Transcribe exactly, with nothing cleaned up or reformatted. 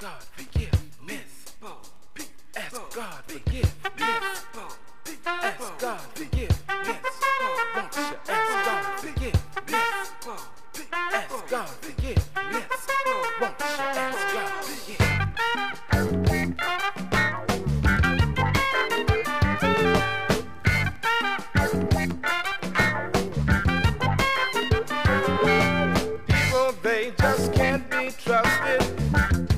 God forgiveness. Ask God forgiveness. Ask God forgiveness. Won't you ask God forgiveness? Ask God forgiveness. Won't you ask God forgiveness? People, they just can't be trusted.